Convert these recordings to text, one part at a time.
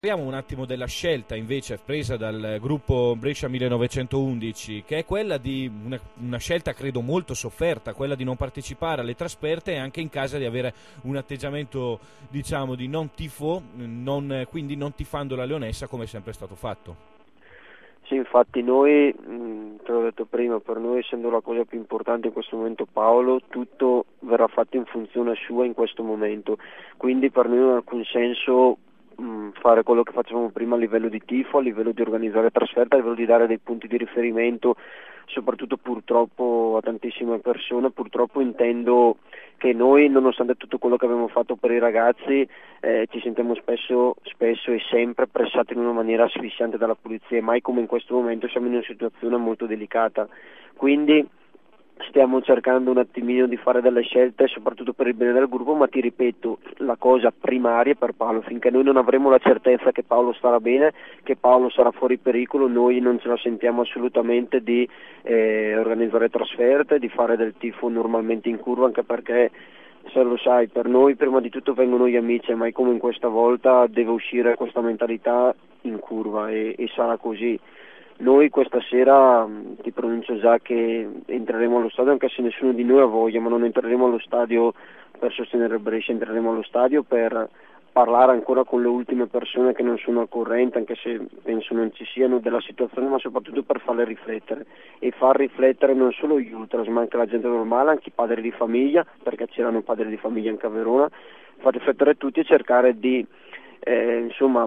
Parliamo un attimo della scelta invece presa dal gruppo Brescia 1911, che è quella di una scelta credo molto sofferta, quella di non partecipare alle trasferte e anche in casa di avere un atteggiamento diciamo di non tifo, quindi non tifando la Leonessa come è sempre stato fatto. Sì, infatti noi, te l'ho detto prima, per noi essendo la cosa più importante in questo momento Paolo, tutto verrà fatto in funzione sua in questo momento, quindi per noi non ha alcun senso fare quello che facevamo prima a livello di tifo, a livello di organizzare trasferta, a livello di dare dei punti di riferimento, soprattutto purtroppo a tantissime persone. Purtroppo intendo che noi, nonostante tutto quello che abbiamo fatto per i ragazzi, ci sentiamo spesso e sempre pressati in una maniera asfissiante dalla polizia, e mai come in questo momento siamo in una situazione molto delicata, quindi stiamo cercando un attimino di fare delle scelte soprattutto per il bene del gruppo, ma ti ripeto, la cosa primaria per Paolo, finché noi non avremo la certezza che Paolo starà bene, che Paolo sarà fuori pericolo, noi non ce la sentiamo assolutamente di organizzare trasferte, di fare del tifo normalmente in curva, anche perché se lo sai, per noi prima di tutto vengono gli amici, mai come in questa volta deve uscire questa mentalità in curva e sarà così. Noi questa sera ti pronuncio già che entreremo allo stadio, anche se nessuno di noi ha voglia, ma non entreremo allo stadio per sostenere il Brescia, entreremo allo stadio per parlare ancora con le ultime persone che non sono al corrente, anche se penso non ci siano, della situazione, ma soprattutto per farle riflettere e far riflettere non solo gli ultras ma anche la gente normale, anche i padri di famiglia, perché c'erano padri di famiglia anche a Verona, far riflettere tutti e cercare di insomma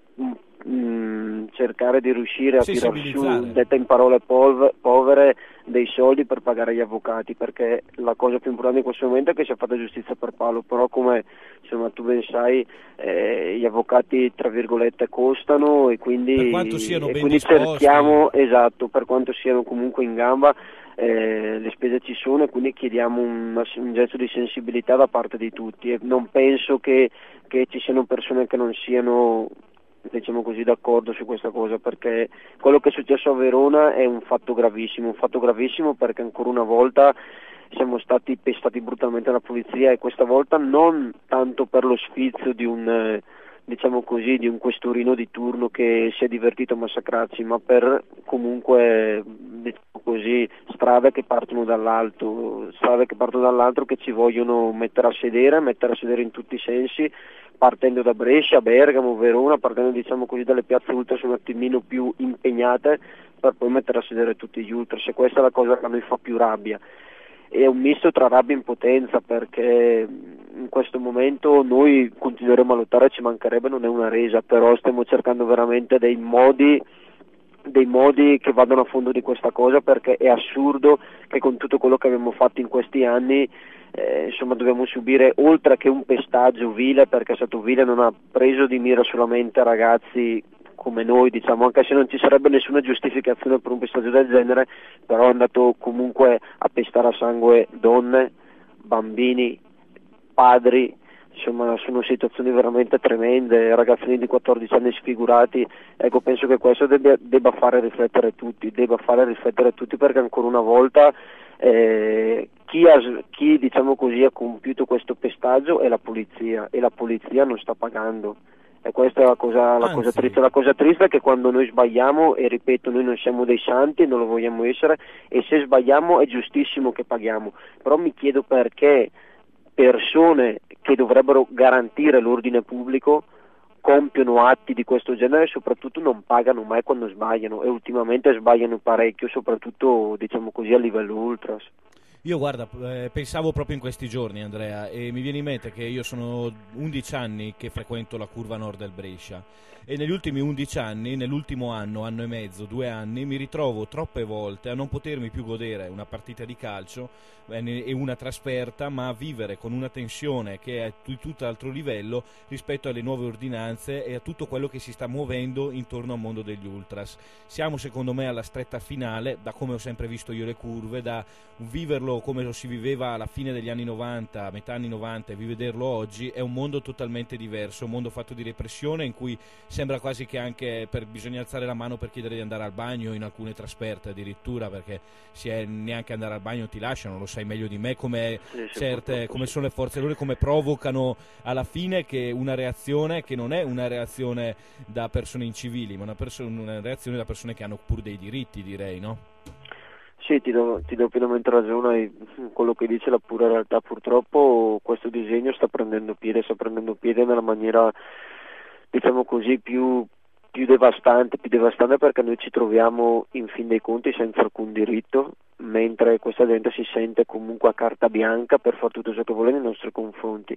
cercare di riuscire a tirar su, detta in parole povere, dei soldi per pagare gli avvocati, perché la cosa più importante in questo momento è che sia fatta giustizia per Paolo, però come insomma tu ben sai gli avvocati tra virgolette costano e quindi, per quanto siano ben quindi disposti, cerchiamo, esatto, per quanto siano comunque in gamba, le spese ci sono e quindi chiediamo un gesto di sensibilità da parte di tutti, e non penso che ci siano persone che non siano, diciamo così, d'accordo su questa cosa, perché quello che è successo a Verona è un fatto gravissimo perché ancora una volta siamo stati pestati brutalmente dalla polizia, e questa volta non tanto per lo sfizio di un diciamo così, di un questurino di turno che si è divertito a massacrarci, ma per comunque, diciamo così, strade che partono dall'alto che ci vogliono mettere a sedere in tutti i sensi, partendo da Brescia, Bergamo, Verona, partendo diciamo così dalle piazze ultras un attimino più impegnate per poi mettere a sedere tutti gli ultras, e questa è la cosa che a noi fa più rabbia. È un misto tra rabbia e impotenza, perché in questo momento noi continueremo a lottare, ci mancherebbe, non è una resa, però stiamo cercando veramente dei modi che vadano a fondo di questa cosa, perché è assurdo che con tutto quello che abbiamo fatto in questi anni insomma dobbiamo subire, oltre che un pestaggio vile, perché è stato vile, non ha preso di mira solamente ragazzi come noi, diciamo, anche se non ci sarebbe nessuna giustificazione per un pestaggio del genere, però è andato comunque a pestare a sangue donne, bambini, padri, insomma sono situazioni veramente tremende, ragazzini di 14 anni sfigurati. Ecco, penso che questo debba fare riflettere tutti, perché ancora una volta chi diciamo così ha compiuto questo pestaggio è la polizia, e la polizia non sta pagando. E questa è la cosa triste. La cosa triste è che quando noi sbagliamo, e ripeto, noi non siamo dei santi, non lo vogliamo essere, e se sbagliamo è giustissimo che paghiamo, però mi chiedo perché persone che dovrebbero garantire l'ordine pubblico compiono atti di questo genere e soprattutto non pagano mai quando sbagliano, e ultimamente sbagliano parecchio, soprattutto diciamo così a livello ultras. Io guarda, pensavo proprio in questi giorni, Andrea, e mi viene in mente che io sono 11 anni che frequento la curva nord del Brescia, e negli ultimi 11 anni, nell'ultimo anno e mezzo, 2 anni, mi ritrovo troppe volte a non potermi più godere una partita di calcio e una trasferta, ma a vivere con una tensione che è di tutt'altro livello rispetto alle nuove ordinanze e a tutto quello che si sta muovendo intorno al mondo degli ultras. Siamo secondo me alla stretta finale, da come ho sempre visto io le curve, da viverlo viverlo come lo si viveva alla fine degli anni 90, a metà anni 90, e rivederlo oggi è un mondo totalmente diverso, un mondo fatto di repressione in cui sembra quasi che anche bisogna alzare la mano per chiedere di andare al bagno in alcune trasferte addirittura, perché si è neanche andare al bagno ti lasciano, lo sai meglio di me come sono le forze dell'ordine, come provocano alla fine che una reazione che non è una reazione da persone incivili, ma una reazione da persone che hanno pur dei diritti, direi, no? Sì, ti do pienamente ragione, quello che dice la pura realtà. Purtroppo questo disegno sta prendendo piede nella maniera, diciamo così, più devastante perché noi ci troviamo in fin dei conti senza alcun diritto, mentre questa gente si sente comunque a carta bianca per fare tutto ciò che vuole nei nostri confronti.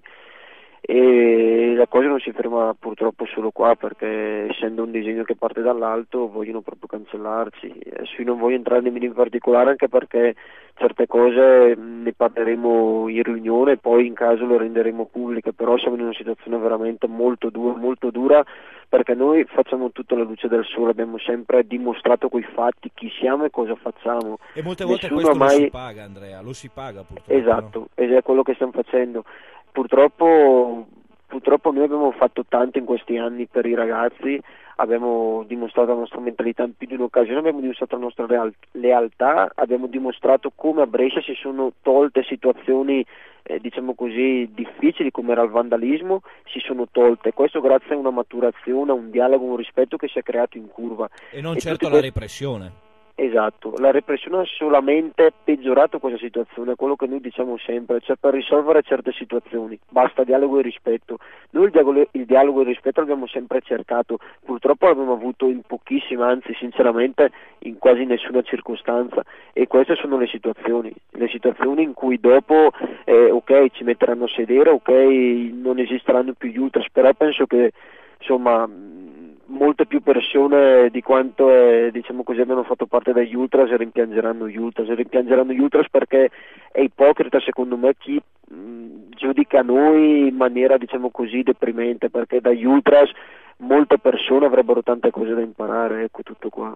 E la cosa non si ferma purtroppo solo qua, perché essendo un disegno che parte dall'alto vogliono proprio cancellarci. Adesso io non voglio entrare nemmeno in particolare, anche perché certe cose ne parleremo in riunione e poi in caso le renderemo pubbliche, però siamo in una situazione veramente molto dura, perché noi facciamo tutto alla luce del sole, abbiamo sempre dimostrato coi fatti chi siamo e cosa facciamo. E molte volte questo lo si paga, Andrea, lo si paga purtroppo. Esatto, no? Ed è quello che stiamo facendo. Purtroppo noi abbiamo fatto tanto in questi anni per i ragazzi, abbiamo dimostrato la nostra mentalità in più di un'occasione, abbiamo dimostrato la nostra lealtà, abbiamo dimostrato come a Brescia si sono tolte situazioni diciamo così difficili come era il vandalismo, si sono tolte, questo grazie a una maturazione, a un dialogo, un rispetto che si è creato in curva. E non certo alla repressione. Esatto, la repressione ha solamente peggiorato questa situazione, quello che noi diciamo sempre, cioè per risolvere certe situazioni basta dialogo e rispetto. Noi il dialogo e il rispetto l'abbiamo sempre cercato, purtroppo l'abbiamo avuto in pochissime, anzi sinceramente in quasi nessuna circostanza, e queste sono le situazioni in cui dopo ok ci metteranno a sedere, ok non esisteranno più gli ultras, però penso che insomma molte più persone di quanto diciamo così abbiano fatto parte degli ultras rimpiangeranno gli ultras perché è ipocrita secondo me chi giudica noi in maniera diciamo così deprimente, perché dagli ultras molte persone avrebbero tante cose da imparare, ecco, tutto qua.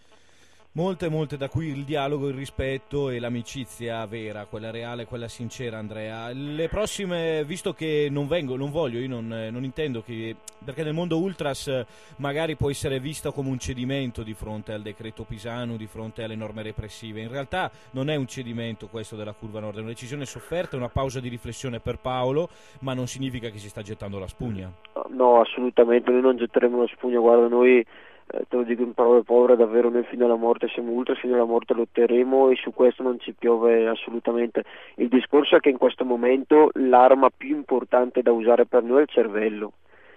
Molte, da cui il dialogo, il rispetto e l'amicizia vera, quella reale, quella sincera, Andrea. Le prossime, visto che non voglio, io non intendo che, perché nel mondo ultras magari può essere vista come un cedimento di fronte al decreto Pisanu, di fronte alle norme repressive. In realtà non è un cedimento questo della Curva Nord, è una decisione sofferta, una pausa di riflessione per Paolo, ma non significa che si sta gettando la spugna. No, assolutamente, noi non getteremo la spugna, guarda, noi te lo dico in parole povere, davvero noi fino alla morte siamo ultra, fino alla morte lotteremo e su questo non ci piove assolutamente. Il discorso è che in questo momento l'arma più importante da usare per noi è il cervello.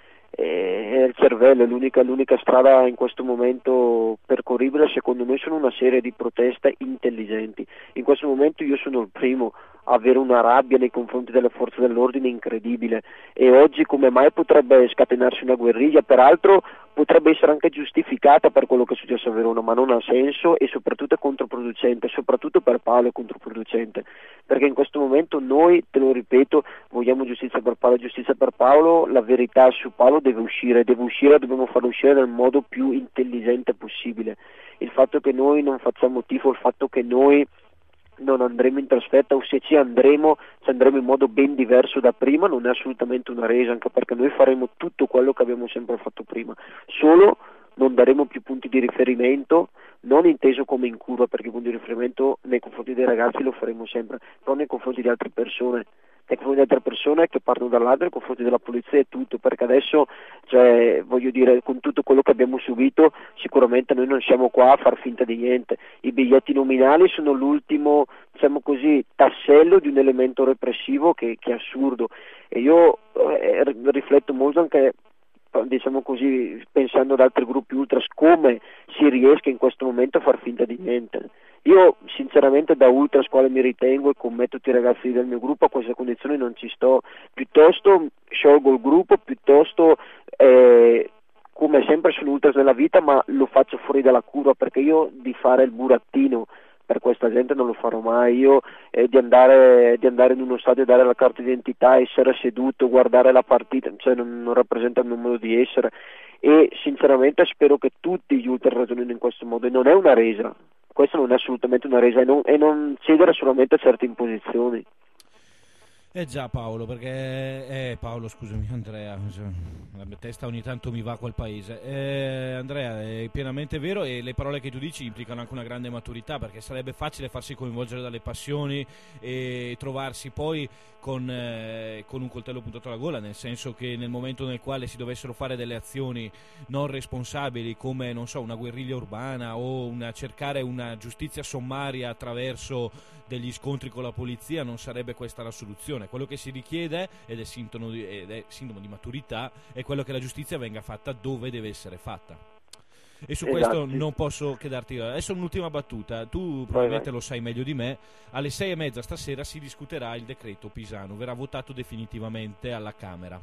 È il cervello, l'unica strada in questo momento percorribile secondo noi sono una serie di proteste intelligenti. In questo momento io sono il primo a avere una rabbia nei confronti delle forze dell'ordine incredibile, e oggi come mai potrebbe scatenarsi una guerriglia, peraltro potrebbe essere anche giustificata per quello che è successo a Verona, ma non ha senso e soprattutto è controproducente, soprattutto per Paolo è controproducente, perché in questo momento noi, te lo ripeto, vogliamo giustizia per Paolo, la verità su Paolo deve uscire, dobbiamo farlo uscire nel modo più intelligente possibile. Il fatto che noi non facciamo tifo, il fatto che noi non andremo in trasferta, o se ci andremo in modo ben diverso da prima, non è assolutamente una resa, anche perché noi faremo tutto quello che abbiamo sempre fatto prima, solo non daremo più punti di riferimento, non inteso come in curva, perché i punti di riferimento nei confronti dei ragazzi lo faremo sempre, però nei confronti di altre persone che partono dall'altro, nei confronti della polizia e tutto, perché adesso, cioè, voglio dire, con tutto quello che abbiamo subito, sicuramente noi non siamo qua a far finta di niente. I biglietti nominali sono l'ultimo, diciamo così, tassello di un elemento repressivo che è assurdo, e io rifletto molto anche, diciamo così, pensando ad altri gruppi ultras, come si riesca in questo momento a far finta di niente. Io sinceramente da ultras, quale mi ritengo e con me tutti i ragazzi del mio gruppo, a queste condizioni non ci sto, piuttosto sciolgo il gruppo, piuttosto come sempre sono ultras nella vita, ma lo faccio fuori dalla curva, perché io di fare il burattino per questa gente non lo farò mai. Io di andare in uno stadio, dare la carta d'identità, essere seduto, guardare la partita, cioè non rappresenta il mio modo di essere, e sinceramente spero che tutti gli ultras ragionino in questo modo, e non è una resa, questo non è assolutamente una resa e non cedere solamente a certe imposizioni. Già Paolo, perché Paolo, scusami Andrea, la mia testa ogni tanto mi va a quel paese. Andrea, è pienamente vero, e le parole che tu dici implicano anche una grande maturità, perché sarebbe facile farsi coinvolgere dalle passioni e trovarsi poi con un coltello puntato alla gola, nel senso che nel momento nel quale si dovessero fare delle azioni non responsabili, come non so, una guerriglia urbana o cercare una giustizia sommaria attraverso degli scontri con la polizia, non sarebbe questa la soluzione. Quello che si richiede, ed è sintomo di maturità, è quello che la giustizia venga fatta dove deve essere fatta. E su questo non posso che darti. Adesso un'ultima battuta. Tu probabilmente lo sai meglio di me. Alle 6:30 stasera si discuterà il decreto Pisanu, verrà votato definitivamente alla Camera.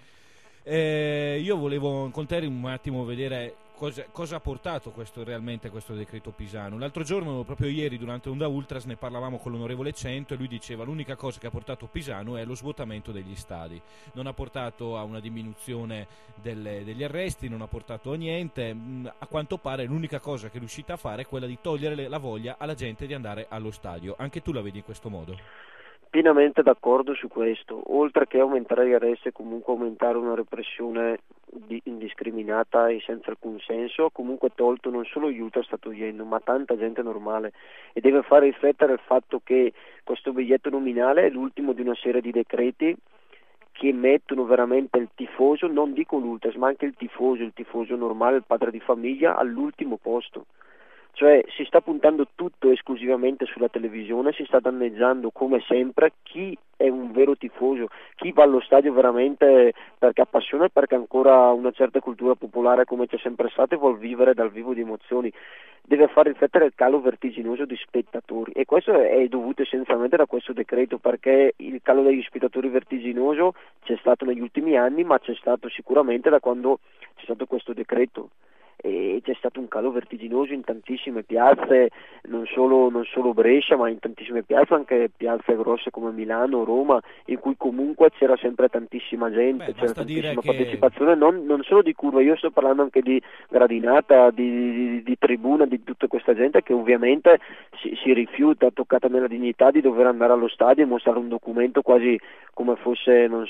Io volevo con te un attimo vedere cosa ha portato realmente questo decreto Pisanu. L'altro giorno, proprio ieri, durante Onda Ultras, ne parlavamo con l'onorevole Cento e lui diceva l'unica cosa che ha portato Pisanu è lo svuotamento degli stadi. Non ha portato a una diminuzione degli arresti, non ha portato a niente. A quanto pare l'unica cosa che è riuscita a fare è quella di togliere la voglia alla gente di andare allo stadio. Anche tu la vedi in questo modo? Pienamente d'accordo su questo. Oltre che aumentare gli arresti e comunque aumentare una repressione indiscriminata e senza alcun senso, comunque tolto non solo gli ultra sta togliendo, ma tanta gente normale, e deve fare riflettere il fatto che questo biglietto nominale è l'ultimo di una serie di decreti che mettono veramente il tifoso, non dico l'ultras, ma anche il tifoso normale, il padre di famiglia, all'ultimo posto. Cioè si sta puntando tutto esclusivamente sulla televisione, si sta danneggiando come sempre chi è un vero tifoso, chi va allo stadio veramente perché appassiona e perché ancora una certa cultura popolare come c'è sempre stata e vuol vivere dal vivo di emozioni. Deve far riflettere il calo vertiginoso di spettatori, e questo è dovuto essenzialmente da questo decreto, perché il calo degli spettatori vertiginoso c'è stato negli ultimi anni, ma c'è stato sicuramente da quando c'è stato questo decreto. E c'è stato un calo vertiginoso in tantissime piazze, non solo Brescia, ma in tantissime piazze, anche piazze grosse come Milano, Roma, in cui comunque c'era sempre tantissima gente, c'era tantissima partecipazione, non solo di curva, io sto parlando anche di gradinata, di tribuna, di tutta questa gente che ovviamente si rifiuta, toccata nella dignità, di dover andare allo stadio e mostrare un documento quasi come fosse, non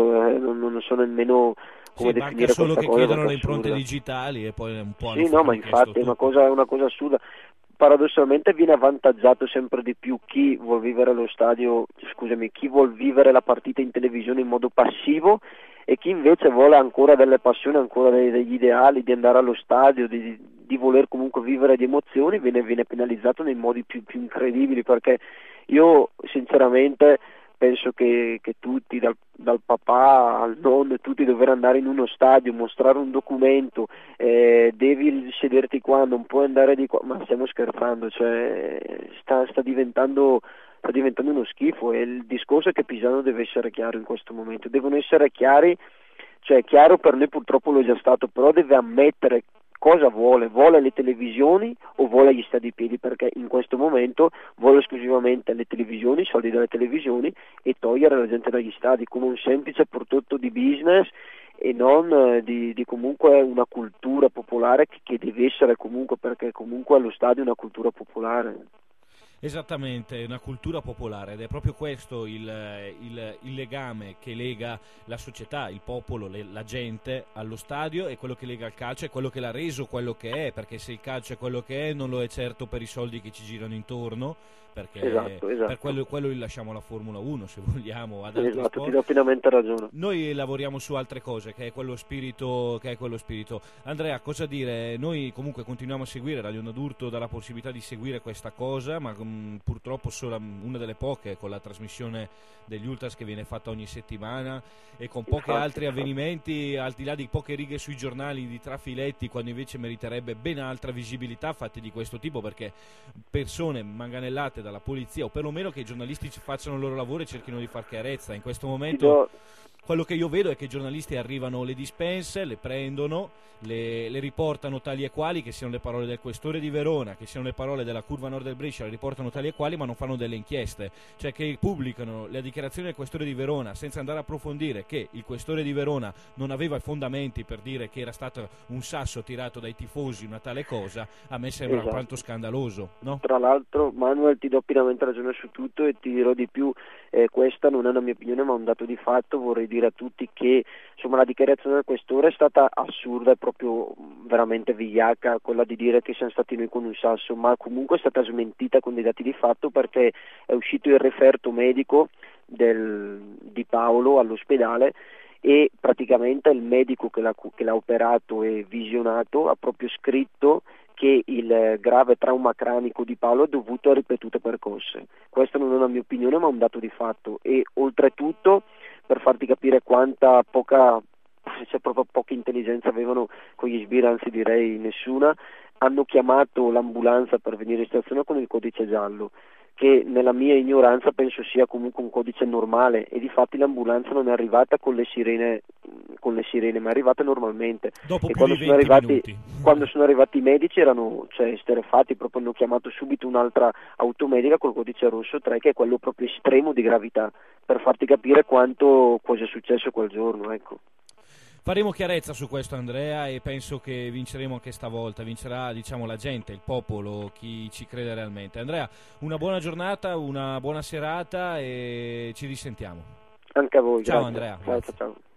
so nemmeno come definire solo questa che cosa, chiedono le impronte digitali e poi un po'. Sì, no, ma infatti è una cosa assurda. Paradossalmente viene avvantaggiato sempre di più chi vuol vivere chi vuol vivere la partita in televisione in modo passivo, e chi invece vuole ancora delle passioni, ancora degli ideali di andare allo stadio, di voler comunque vivere di emozioni, viene penalizzato nei modi più incredibili, perché io sinceramente penso che tutti, dal papà al nonno, tutti dover andare in uno stadio, mostrare un documento, devi sederti qua, non puoi andare di qua, ma stiamo scherzando, cioè sta diventando uno schifo, e il discorso è che Pisanu deve essere chiaro in questo momento, devono essere chiari, cioè chiaro per noi purtroppo lo è già stato, però deve ammettere cosa vuole le televisioni o vuole gli stadi piedi, perché in questo momento vuole esclusivamente le televisioni, i soldi delle televisioni, e togliere la gente dagli stadi come un semplice prodotto di business e non di comunque una cultura popolare che deve essere comunque, perché comunque allo stadio è una cultura popolare. Esattamente, una cultura popolare, ed è proprio questo il legame che lega la società, il popolo, la gente allo stadio, e quello che lega il calcio, è quello che l'ha reso quello che è, perché se il calcio è quello che è non lo è certo per i soldi che ci girano intorno, perché esatto. per quello li lasciamo alla Formula 1 se vogliamo, ad altri sport. Ti do pienamente ragione. Noi lavoriamo su altre cose, che è quello spirito. Andrea, cosa dire? Noi comunque continuiamo a seguire Radio Onda d'Urto, dalla possibilità di seguire questa cosa, ma purtroppo solo una delle poche, con la trasmissione degli Ultras che viene fatta ogni settimana, e con pochi altri avvenimenti, al di là di poche righe sui giornali, di trafiletti, quando invece meriterebbe ben altra visibilità fatti di questo tipo, perché persone manganellate dalla polizia, o perlomeno che i giornalisti facciano il loro lavoro e cerchino di far chiarezza. In questo momento quello che io vedo è che i giornalisti arrivano, le dispense, le prendono, le riportano tali e quali, che siano le parole del questore di Verona, che siano le parole della curva nord del Brescia, le riportano dicono tali e quali ma non fanno delle inchieste, cioè che pubblicano la dichiarazione del questore di Verona senza andare a approfondire che il questore di Verona non aveva i fondamenti per dire che era stato un sasso tirato dai tifosi, una tale cosa, a me sembra alquanto scandaloso, no? Tra l'altro, Manuel, ti do pienamente ragione su tutto e ti dirò di più, questa non è una mia opinione ma un dato di fatto. Vorrei dire a tutti che insomma la dichiarazione del questore è stata assurda, è proprio veramente vigliacca quella di dire che siamo stati noi con un sasso, ma comunque è stata smentita con dei dati di fatto, perché è uscito il referto medico di Paolo all'ospedale e praticamente il medico che l'ha operato e visionato ha proprio scritto che il grave trauma cranico di Paolo è dovuto a ripetute percosse. Questa non è una mia opinione ma un dato di fatto, e oltretutto, per farti capire quanta proprio poca intelligenza avevano con gli sbirri, anzi direi nessuna, hanno chiamato l'ambulanza per venire in stazione con il codice giallo, che nella mia ignoranza penso sia comunque un codice normale, e difatti l'ambulanza non è arrivata con le sirene, ma è arrivata normalmente. Dopo e più di 20 minuti. Quando sono arrivati i medici erano esterrefatti, proprio hanno chiamato subito un'altra automedica col codice rosso 3, che è quello proprio estremo di gravità, per farti capire cosa è successo quel giorno, ecco. Faremo chiarezza su questo, Andrea, e penso che vinceremo anche stavolta. Vincerà, diciamo, la gente, il popolo, chi ci crede realmente. Andrea, una buona giornata, una buona serata e ci risentiamo. Anche a voi. Ciao grazie. Andrea. Ciao.